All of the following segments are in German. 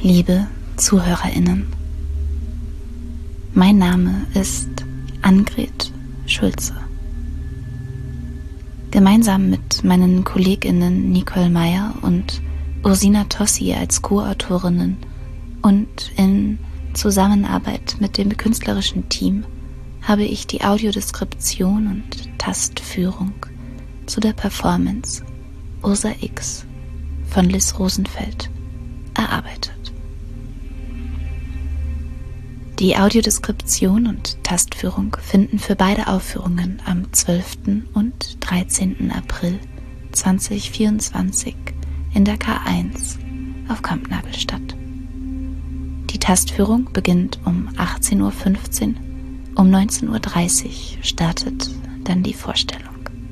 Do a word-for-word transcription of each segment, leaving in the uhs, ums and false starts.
liebe ZuhörerInnen. Mein Name ist Annegret Schulze. Gemeinsam mit meinen KollegInnen Nicole Meyer und Ursina Tossi als Co-Autorinnen und in Zusammenarbeit mit dem künstlerischen Team habe ich die Audiodeskription und Tastführung zu der Performance Ursa X von Liz Rosenfeld erarbeitet. Die Audiodeskription und Tastführung finden für beide Aufführungen am zwölften und dreizehnten April zweitausendvierundzwanzig in der K eins auf Kampnagel statt. Die Tastführung beginnt um achtzehn Uhr fünfzehn, um neunzehn Uhr dreißig startet dann die Vorstellung.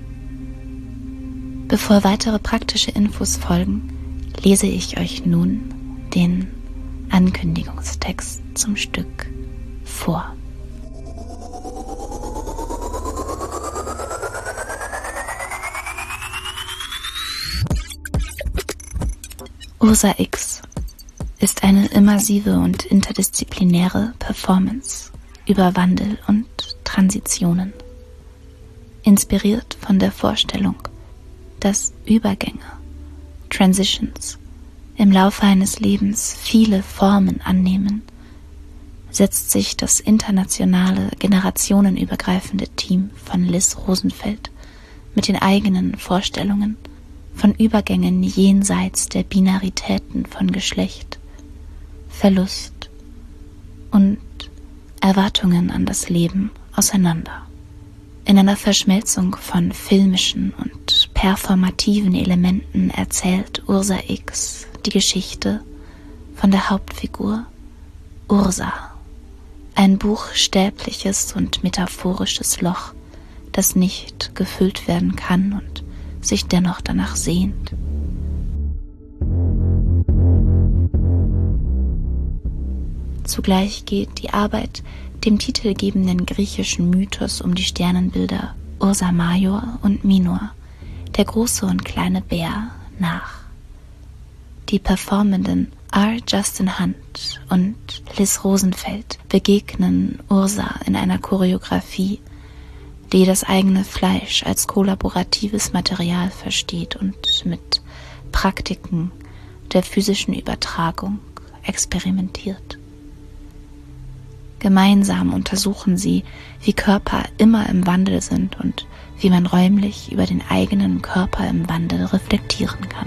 Bevor weitere praktische Infos folgen, lese ich euch nun den Ankündigungstext zum Stück vor. Ursa X ist eine immersive und interdisziplinäre Performance über Wandel und Transitionen. Inspiriert von der Vorstellung, dass Übergänge, Transitions, im Laufe eines Lebens viele Formen annehmen, setzt sich das internationale, generationenübergreifende Team von Liz Rosenfeld mit den eigenen Vorstellungen von Übergängen jenseits der Binaritäten von Geschlecht, Verlust und Erwartungen an das Leben auseinander. In einer Verschmelzung von filmischen und performativen Elementen erzählt Ursa X die Geschichte von der Hauptfigur Ursa, ein buchstäbliches und metaphorisches Loch, das nicht gefüllt werden kann und sich dennoch danach sehnt. Zugleich geht die Arbeit dem titelgebenden griechischen Mythos um die Sternenbilder Ursa Major und Minor, der große und kleine Bär, nach. Die Performenden R. Justin Hunt und Liz Rosenfeld begegnen Ursa in einer Choreografie, die das eigene Fleisch als kollaboratives Material versteht und mit Praktiken der physischen Übertragung experimentiert. Gemeinsam untersuchen sie, wie Körper immer im Wandel sind und wie man räumlich über den eigenen Körper im Wandel reflektieren kann.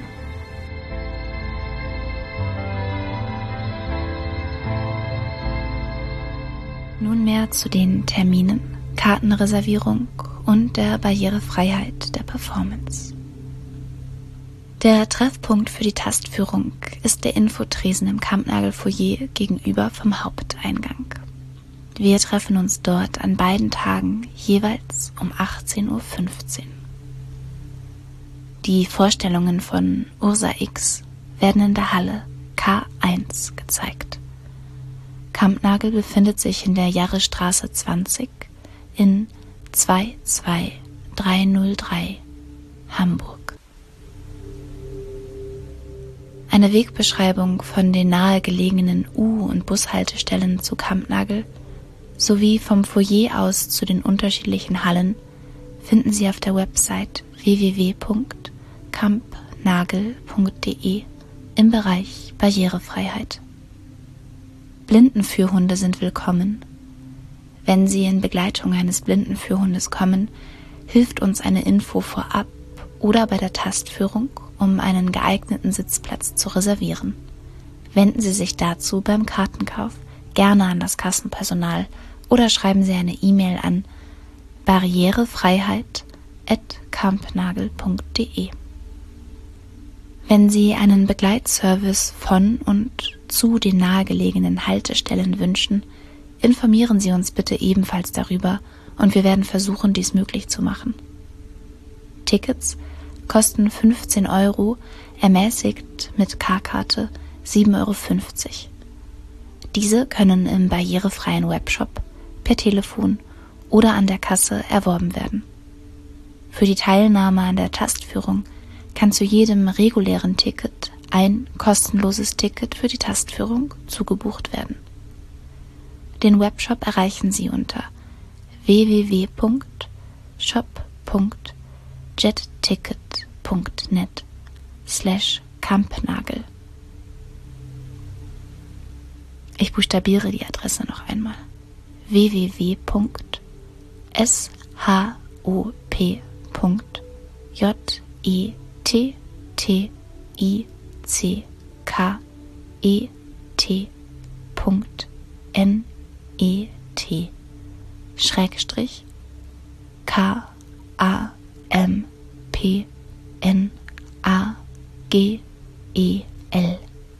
Nunmehr zu den Terminen, Kartenreservierung und der Barrierefreiheit der Performance. Der Treffpunkt für die Tastführung ist der Infotresen im Kampnagel-Foyer gegenüber vom Haupteingang. Wir treffen uns dort an beiden Tagen jeweils um achtzehn Uhr fünfzehn. Die Vorstellungen von Ursa X werden in der Halle K eins gezeigt. Kampnagel befindet sich in der Jarrestraße zwanzig in zwei zwei drei null drei Hamburg. Eine Wegbeschreibung von den nahegelegenen U- und Bushaltestellen zu Kampnagel sowie vom Foyer aus zu den unterschiedlichen Hallen finden Sie auf der Website w w w punkt kampnagel punkt d e im Bereich Barrierefreiheit. Blindenführhunde sind willkommen. Wenn Sie in Begleitung eines Blindenführhundes kommen, hilft uns eine Info vorab oder bei der Tastführung, um einen geeigneten Sitzplatz zu reservieren. Wenden Sie sich dazu beim Kartenkauf gerne an das Kassenpersonal oder schreiben Sie eine E-Mail an barrierefreiheit at kampnagel punkt d e. Wenn Sie einen Begleitservice von und zu den nahegelegenen Haltestellen wünschen, informieren Sie uns bitte ebenfalls darüber und wir werden versuchen, dies möglich zu machen. Tickets kosten fünfzehn Euro, ermäßigt mit K-Karte sieben Euro fünfzig. Diese können im barrierefreien Webshop, per Telefon oder an der Kasse erworben werden. Für die Teilnahme an der Tastführung kann zu jedem regulären Ticket ein kostenloses Ticket für die Tastführung zugebucht werden. Den Webshop erreichen Sie unter w w w punkt shop punkt jetticket punkt net slash kampnagel. Ich buchstabiere die Adresse noch einmal. w w w punkt shop punkt jetticket punkt net Schrägstrich K A M P N A G E L.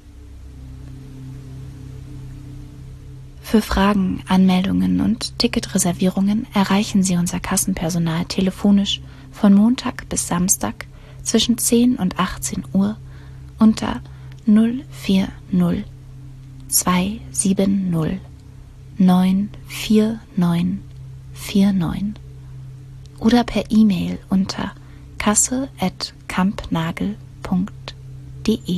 Für Fragen, Anmeldungen und Ticketreservierungen erreichen Sie unser Kassenpersonal telefonisch von Montag bis Samstag zwischen zehn und achtzehn Uhr unter null vier null zwei sieben null neun vier neun vier neun oder per E-Mail unter kasse at kampnagel punkt de.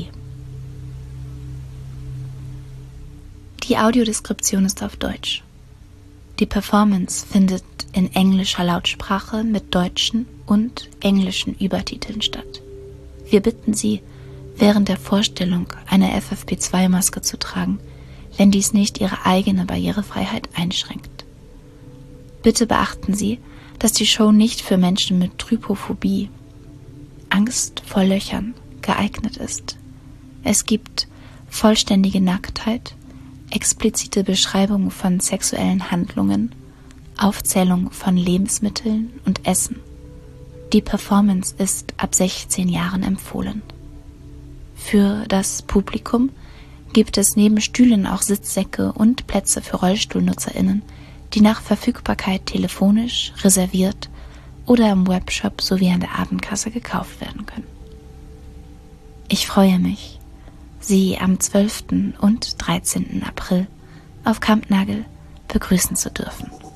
Die Audiodeskription ist auf Deutsch. Die Performance findet in englischer Lautsprache mit deutschen und englischen Übertiteln statt. Wir bitten Sie, während der Vorstellung eine F F P zwei Maske zu tragen, wenn dies nicht Ihre eigene Barrierefreiheit einschränkt. Bitte beachten Sie, dass die Show nicht für Menschen mit Trypophobie, Angst vor Löchern, geeignet ist. Es gibt vollständige Nacktheit, explizite Beschreibung von sexuellen Handlungen, Aufzählung von Lebensmitteln und Essen. Die Performance ist ab sechzehn Jahren empfohlen. Für das Publikum gibt es neben Stühlen auch Sitzsäcke und Plätze für RollstuhlnutzerInnen, die nach Verfügbarkeit telefonisch, reserviert oder im Webshop sowie an der Abendkasse gekauft werden können. Ich freue mich, Sie am zwölften und dreizehnten April auf Kampnagel begrüßen zu dürfen.